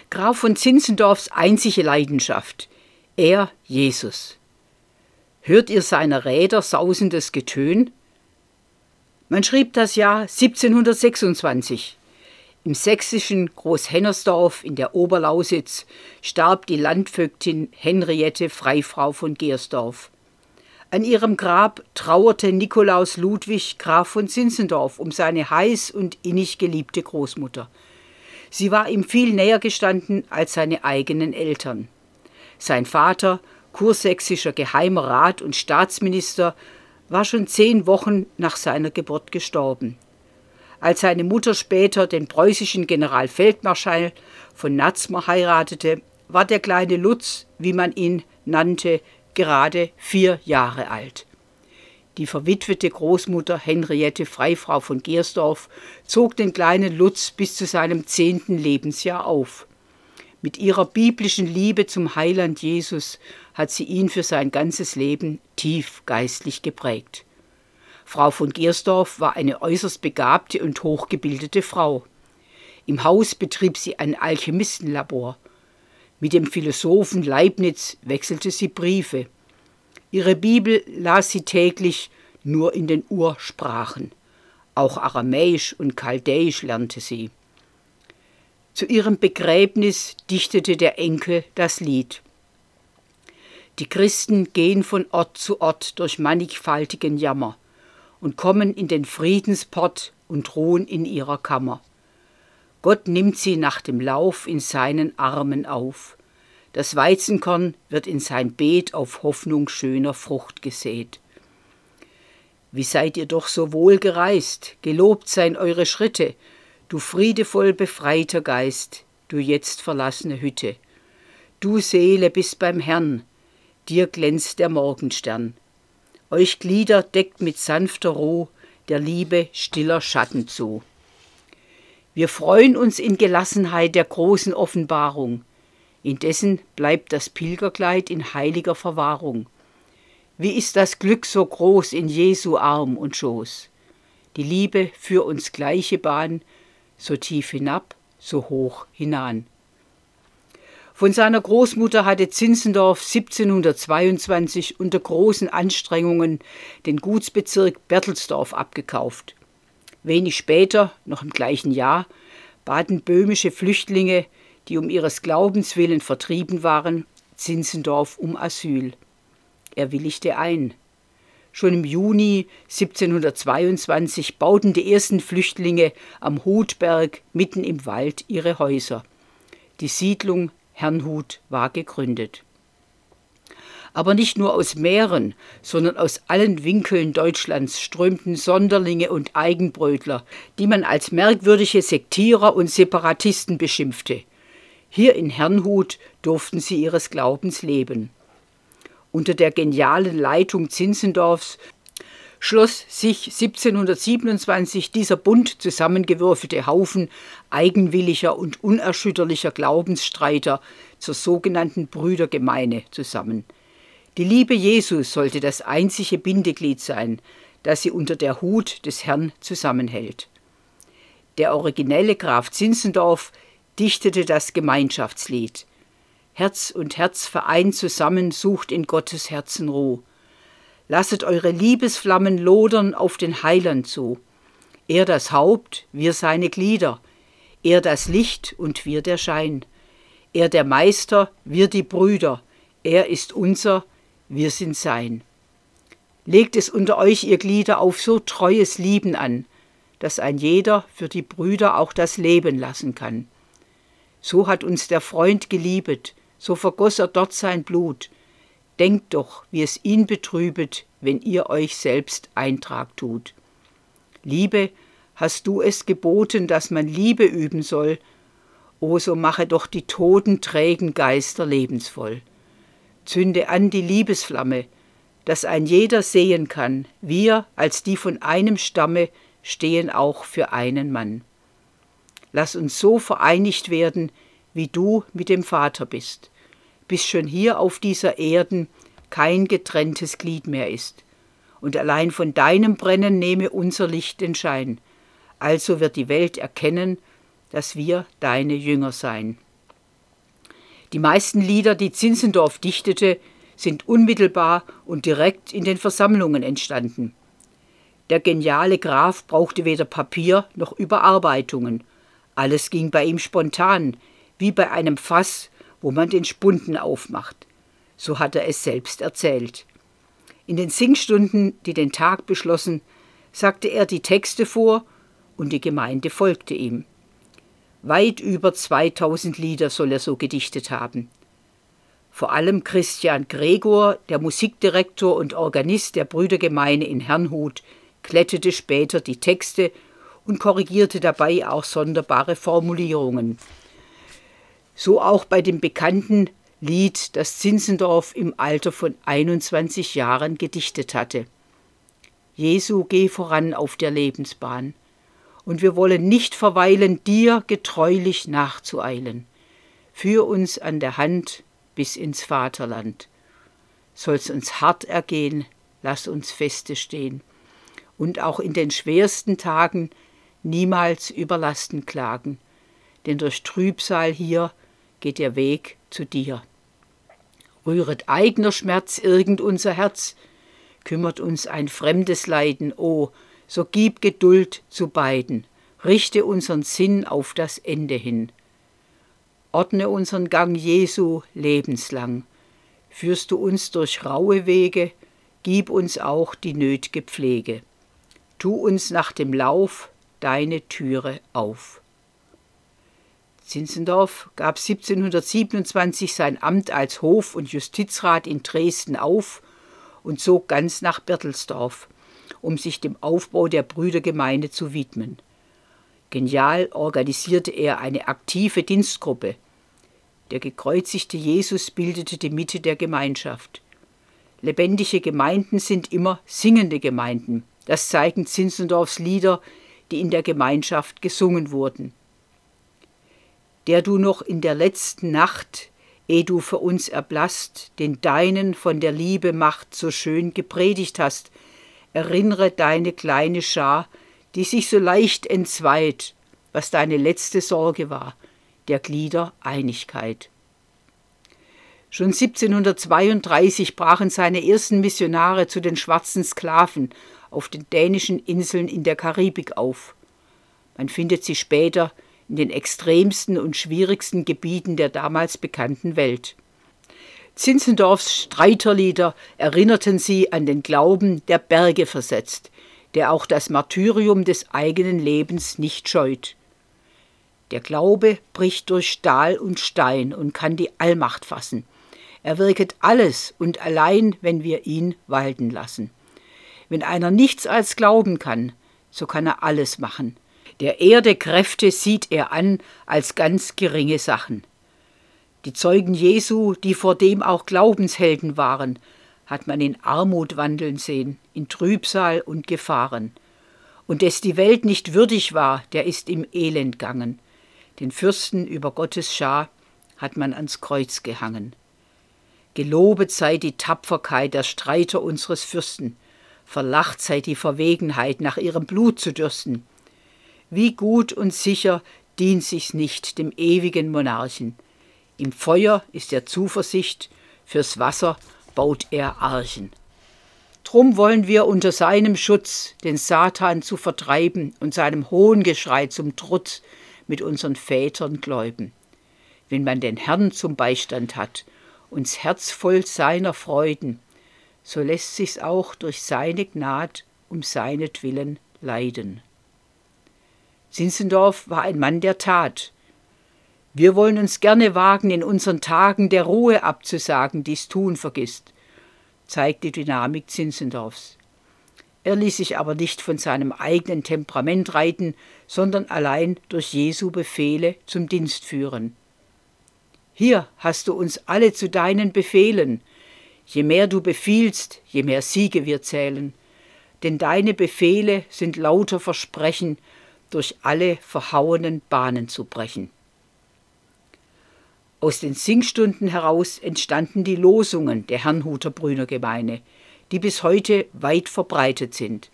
Graf von Zinzendorfs einzige Leidenschaft, er Jesus. Hört ihr seiner Räder sausendes Getön? Man schrieb das Jahr 1726. Im sächsischen Großhennersdorf in der Oberlausitz starb die Landvögtin Henriette Freifrau von Gersdorf. An ihrem Grab trauerte Nikolaus Ludwig Graf von Zinzendorf um seine heiß und innig geliebte Großmutter. Sie war ihm viel näher gestanden als seine eigenen Eltern. Sein Vater, kursächsischer Geheimer Rat und Staatsminister, war schon 10 Wochen nach seiner Geburt gestorben. Als seine Mutter später den preußischen Generalfeldmarschall von Natzmer heiratete, war der kleine Lutz, wie man ihn nannte, gerade 4 Jahre alt. Die verwitwete Großmutter Henriette Freifrau von Gersdorf zog den kleinen Lutz bis zu seinem 10. Lebensjahr auf. Mit ihrer biblischen Liebe zum Heiland Jesus hat sie ihn für sein ganzes Leben tief geistlich geprägt. Frau von Gersdorf war eine äußerst begabte und hochgebildete Frau. Im Haus betrieb sie ein Alchemistenlabor. Mit dem Philosophen Leibniz wechselte sie Briefe. Ihre Bibel las sie täglich nur in den Ursprachen. Auch Aramäisch und Chaldäisch lernte sie. Zu ihrem Begräbnis dichtete der Enkel das Lied. Die Christen gehen von Ort zu Ort durch mannigfaltigen Jammer und kommen in den Friedensport und ruhen in ihrer Kammer. Gott nimmt sie nach dem Lauf in seinen Armen auf. Das Weizenkorn wird in sein Beet auf Hoffnung schöner Frucht gesät. Wie seid ihr doch so wohl gereist, gelobt seien eure Schritte, du friedevoll befreiter Geist, du jetzt verlassene Hütte. Du Seele bist beim Herrn, dir glänzt der Morgenstern. Euch Glieder deckt mit sanfter Ruh der Liebe stiller Schatten zu. Wir freuen uns in Gelassenheit der großen Offenbarung. Indessen bleibt das Pilgerkleid in heiliger Verwahrung. Wie ist das Glück so groß in Jesu Arm und Schoß? Die Liebe für uns gleiche Bahn, so tief hinab, so hoch hinan. Von seiner Großmutter hatte Zinzendorf 1722 unter großen Anstrengungen den Gutsbezirk Berthelsdorf abgekauft. Wenig später, noch im gleichen Jahr, baten böhmische Flüchtlinge, die um ihres Glaubens willen vertrieben waren, Zinzendorf um Asyl. Er willigte ein. Schon im Juni 1722 bauten die ersten Flüchtlinge am Hutberg mitten im Wald ihre Häuser. Die Siedlung Herrnhut war gegründet. Aber nicht nur aus Mähren, sondern aus allen Winkeln Deutschlands strömten Sonderlinge und Eigenbrötler, die man als merkwürdige Sektierer und Separatisten beschimpfte. Hier in Herrnhut durften sie ihres Glaubens leben. Unter der genialen Leitung Zinzendorfs schloss sich 1727 dieser bunt zusammengewürfelte Haufen eigenwilliger und unerschütterlicher Glaubensstreiter zur sogenannten Brüdergemeine zusammen. Die Liebe Jesu sollte das einzige Bindeglied sein, das sie unter der Hut des Herrn zusammenhält. Der originelle Graf Zinzendorf dichtete das Gemeinschaftslied. Herz und Herz vereint zusammen, sucht in Gottes Herzen Ruh. Lasset eure Liebesflammen lodern auf den Heiland zu. Er das Haupt, wir seine Glieder. Er das Licht und wir der Schein. Er der Meister, wir die Brüder. Er ist unser, wir sind sein. Legt es unter euch, ihr Glieder, auf so treues Lieben an, dass ein jeder für die Brüder auch das Leben lassen kann. So hat uns der Freund geliebet, so vergoss er dort sein Blut. Denkt doch, wie es ihn betrübet, wenn ihr euch selbst Eintrag tut. Liebe, hast du es geboten, dass man Liebe üben soll? O, so mache doch die toten, trägen Geister lebensvoll. Zünde an die Liebesflamme, dass ein jeder sehen kann, wir als die von einem Stamme stehen auch für einen Mann. Lass uns so vereinigt werden, wie du mit dem Vater bist, bis schon hier auf dieser Erden kein getrenntes Glied mehr ist. Und allein von deinem Brennen nehme unser Licht den Schein. Also wird die Welt erkennen, dass wir deine Jünger seien. Die meisten Lieder, die Zinzendorf dichtete, sind unmittelbar und direkt in den Versammlungen entstanden. Der geniale Graf brauchte weder Papier noch Überarbeitungen. Alles ging bei ihm spontan, wie bei einem Fass, wo man den Spunden aufmacht. So hat er es selbst erzählt. In den Singstunden, die den Tag beschlossen, sagte er die Texte vor und die Gemeinde folgte ihm. Weit über 2000 Lieder soll er so gedichtet haben. Vor allem Christian Gregor, der Musikdirektor und Organist der Brüdergemeine in Herrnhut, glättete später die Texte und korrigierte dabei auch sonderbare Formulierungen. So auch bei dem bekannten Lied, das Zinzendorf im Alter von 21 Jahren gedichtet hatte. Jesu, geh voran auf der Lebensbahn, und wir wollen nicht verweilen, dir getreulich nachzueilen. Führ uns an der Hand bis ins Vaterland. Soll's uns hart ergehen, lass uns feste stehen. Und auch in den schwersten Tagen niemals über Lasten klagen, denn durch Trübsal hier geht der Weg zu dir. Rühret eigener Schmerz irgend unser Herz, kümmert uns ein fremdes Leiden, o, so gib Geduld zu beiden, richte unseren Sinn auf das Ende hin. Ordne unseren Gang Jesu lebenslang, führst du uns durch raue Wege, gib uns auch die nöt'ge Pflege. Tu uns nach dem Lauf deine Türe auf. Zinzendorf gab 1727 sein Amt als Hof- und Justizrat in Dresden auf und zog ganz nach Berthelsdorf, um sich dem Aufbau der Brüdergemeinde zu widmen. Genial organisierte er eine aktive Dienstgruppe. Der gekreuzigte Jesus bildete die Mitte der Gemeinschaft. Lebendige Gemeinden sind immer singende Gemeinden. Das zeigen Zinzendorfs Lieder, die in der Gemeinschaft gesungen wurden. Der du noch in der letzten Nacht, ehe du für uns erblasst, den Deinen von der Liebe Macht so schön gepredigt hast, erinnere deine kleine Schar, die sich so leicht entzweit, was deine letzte Sorge war, der Glieder Einigkeit. Schon 1732 brachen seine ersten Missionare zu den schwarzen Sklaven auf den dänischen Inseln in der Karibik auf. Man findet sie später in den extremsten und schwierigsten Gebieten der damals bekannten Welt. Zinzendorfs Streiterlieder erinnerten sie an den Glauben, der Berge versetzt, der auch das Martyrium des eigenen Lebens nicht scheut. Der Glaube bricht durch Stahl und Stein und kann die Allmacht fassen. Er wirket alles und allein, wenn wir ihn walten lassen. Wenn einer nichts als glauben kann, so kann er alles machen. Der Erde Kräfte sieht er an als ganz geringe Sachen. Die Zeugen Jesu, die vordem auch Glaubenshelden waren, hat man in Armut wandeln sehen, in Trübsal und Gefahren. Und des die Welt nicht würdig war, der ist im Elend gangen. Den Fürsten über Gottes Schar hat man ans Kreuz gehangen. Gelobet sei die Tapferkeit der Streiter unseres Fürsten, verlacht sei die Verwegenheit, nach ihrem Blut zu dürsten. Wie gut und sicher dient sich's nicht dem ewigen Monarchen. Im Feuer ist er Zuversicht, fürs Wasser baut er Archen. Drum wollen wir unter seinem Schutz den Satan zu vertreiben und seinem Hohngeschrei zum Trutz mit unseren Vätern gläuben. Wenn man den Herrn zum Beistand hat, uns Herz voll seiner Freuden, so lässt sich's auch durch seine Gnad um seinetwillen leiden. Zinzendorf war ein Mann der Tat. Wir wollen uns gerne wagen, in unseren Tagen der Ruhe abzusagen, die's Tun vergisst, zeigt die Dynamik Zinzendorfs. Er ließ sich aber nicht von seinem eigenen Temperament reiten, sondern allein durch Jesu Befehle zum Dienst führen. Hier hast du uns alle zu deinen Befehlen. Je mehr du befiehlst, je mehr Siege wir zählen. Denn deine Befehle sind lauter Versprechen, durch alle verhauenen Bahnen zu brechen. Aus den Singstunden heraus entstanden die Losungen der Herrnhuter Brüdergemeine, die bis heute weit verbreitet sind.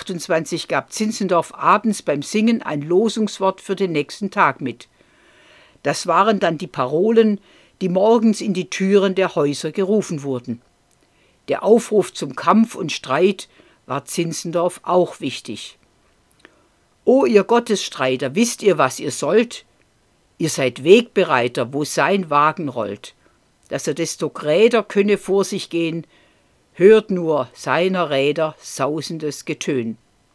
1728 gab Zinzendorf abends beim Singen ein Losungswort für den nächsten Tag mit. Das waren dann die Parolen, die morgens in die Türen der Häuser gerufen wurden. Der Aufruf zum Kampf und Streit war Zinzendorf auch wichtig. O ihr Gottesstreiter, wisst ihr, was ihr sollt? Ihr seid Wegbereiter, wo sein Wagen rollt. Dass er desto gräder könne vor sich gehen, hört nur seiner Räder sausendes Getön.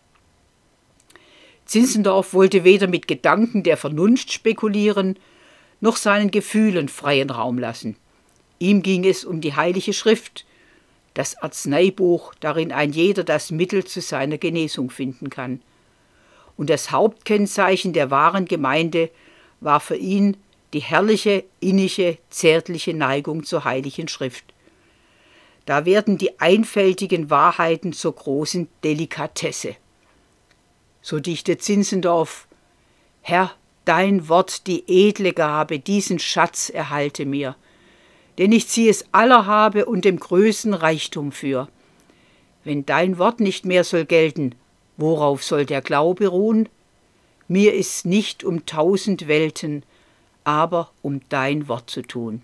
Zinzendorf wollte weder mit Gedanken der Vernunft spekulieren, noch seinen Gefühlen freien Raum lassen. Ihm ging es um die Heilige Schrift, das Arzneibuch, darin ein jeder das Mittel zu seiner Genesung finden kann. Und das Hauptkennzeichen der wahren Gemeinde war für ihn die herrliche, innige, zärtliche Neigung zur Heiligen Schrift. Da werden die einfältigen Wahrheiten zur großen Delikatesse. So dichtet Zinzendorf: Herr, dein Wort, die edle Gabe, diesen Schatz erhalte mir, denn ich zieh es aller Habe und dem größten Reichtum für. Wenn dein Wort nicht mehr soll gelten, worauf soll der Glaube ruhen? Mir ist nicht um 1000 Welten, aber um dein Wort zu tun.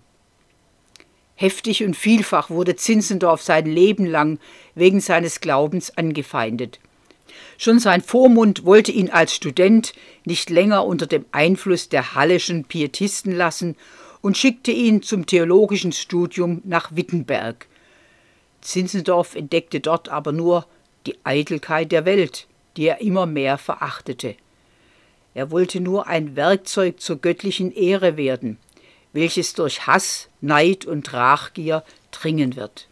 Heftig und vielfach wurde Zinzendorf sein Leben lang wegen seines Glaubens angefeindet. Schon sein Vormund wollte ihn als Student nicht länger unter dem Einfluss der halleschen Pietisten lassen und schickte ihn zum theologischen Studium nach Wittenberg. Zinzendorf entdeckte dort aber nur die Eitelkeit der Welt, die er immer mehr verachtete. Er wollte nur ein Werkzeug zur göttlichen Ehre werden, welches durch Hass, Neid und Rachgier dringen wird.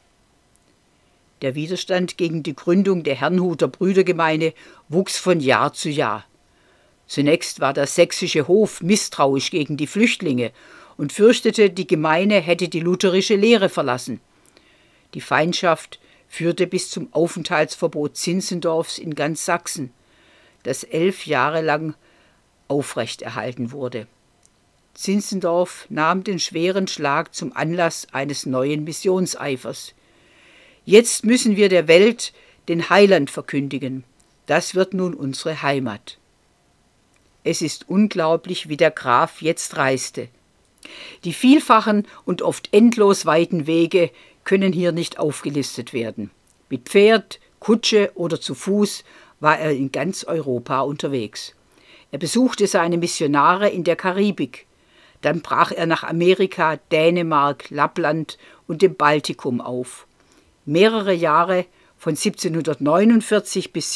Der Widerstand gegen die Gründung der Herrnhuter Brüdergemeinde wuchs von Jahr zu Jahr. Zunächst war der sächsische Hof misstrauisch gegen die Flüchtlinge und fürchtete, die Gemeinde hätte die lutherische Lehre verlassen. Die Feindschaft führte bis zum Aufenthaltsverbot Zinzendorfs in ganz Sachsen, das 11 Jahre lang aufrechterhalten wurde. Zinzendorf nahm den schweren Schlag zum Anlass eines neuen Missionseifers. Jetzt müssen wir der Welt den Heiland verkündigen. Das wird nun unsere Heimat. Es ist unglaublich, wie der Graf jetzt reiste. Die vielfachen und oft endlos weiten Wege können hier nicht aufgelistet werden. Mit Pferd, Kutsche oder zu Fuß war er in ganz Europa unterwegs. Er besuchte seine Missionare in der Karibik. Dann brach er nach Amerika, Dänemark, Lappland und dem Baltikum auf. Mehrere Jahre, von 1749 bis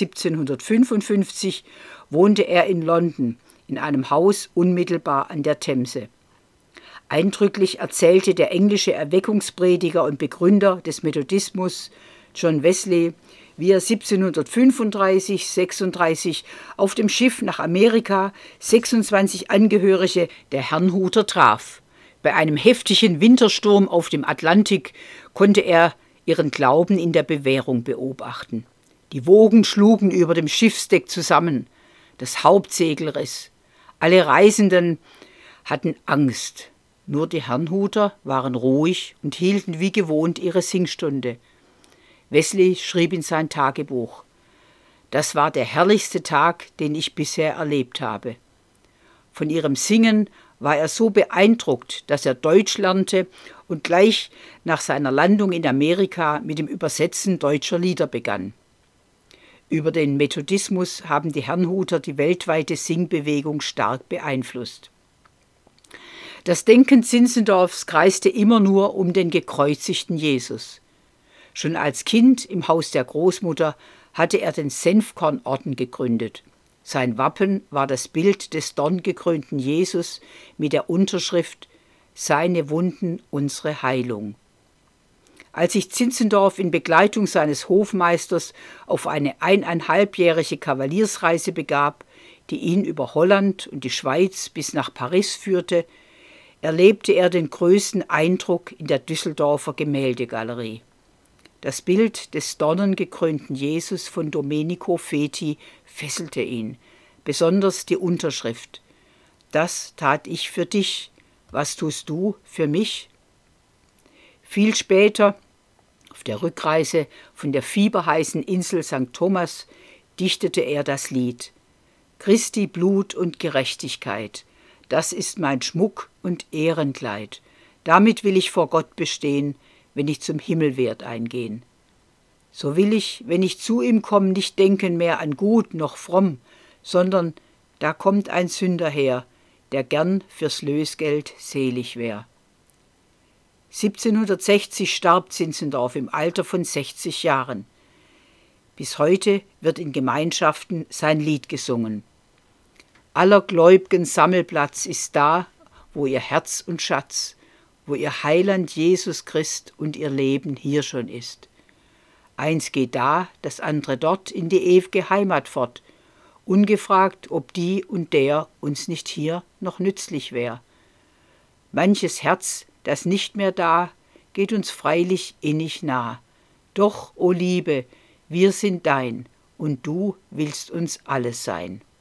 1755, wohnte er in London, in einem Haus unmittelbar an der Themse. Eindrücklich erzählte der englische Erweckungsprediger und Begründer des Methodismus, John Wesley, wie er 1735/36 auf dem Schiff nach Amerika 26 Angehörige der Herrnhuter traf. Bei einem heftigen Wintersturm auf dem Atlantik konnte er ihren Glauben in der Bewährung beobachten. Die Wogen schlugen über dem Schiffsdeck zusammen, das Hauptsegel riss. Alle Reisenden hatten Angst. Nur die Herrnhuter waren ruhig und hielten wie gewohnt ihre Singstunde. Wesley schrieb in sein Tagebuch: Das war der herrlichste Tag, den ich bisher erlebt habe. Von ihrem Singen war er so beeindruckt, dass er Deutsch lernte und gleich nach seiner Landung in Amerika mit dem Übersetzen deutscher Lieder begann. Über den Methodismus haben die Herrnhuter die weltweite Singbewegung stark beeinflusst. Das Denken Zinzendorfs kreiste immer nur um den gekreuzigten Jesus. Schon als Kind im Haus der Großmutter hatte er den Senfkornorden gegründet. Sein Wappen war das Bild des dorngekrönten Jesus mit der Unterschrift »Seine Wunden, unsere Heilung«. Als sich Zinzendorf in Begleitung seines Hofmeisters auf eine 1,5-jährige Kavaliersreise begab, die ihn über Holland und die Schweiz bis nach Paris führte, erlebte er den größten Eindruck in der Düsseldorfer Gemäldegalerie. Das Bild des dornengekrönten Jesus von Domenico Feti fesselte ihn, besonders die Unterschrift: »Das tat ich für dich, was tust du für mich?« Viel später, auf der Rückreise von der fieberheißen Insel St. Thomas, dichtete er das Lied: »Christi Blut und Gerechtigkeit, das ist mein Schmuck und Ehrenkleid. Damit will ich vor Gott bestehen, wenn ich zum Himmelwert eingehen. So will ich, wenn ich zu ihm komme, nicht denken mehr an gut noch fromm, sondern da kommt ein Sünder her, der gern fürs Lösgeld selig wär. 1760 starb Zinzendorf im Alter von 60 Jahren. Bis heute wird in Gemeinschaften sein Lied gesungen. Aller Gläub'gen Sammelplatz ist da, wo ihr Herz und Schatz, wo ihr Heiland Jesus Christ und ihr Leben hier schon ist. Eins geht da, das andere dort in die ew'ge Heimat fort, ungefragt, ob die und der uns nicht hier noch nützlich wär. Manches Herz, das nicht mehr da, geht uns freilich innig nah. Doch, o Liebe, wir sind dein, und du willst uns alles sein.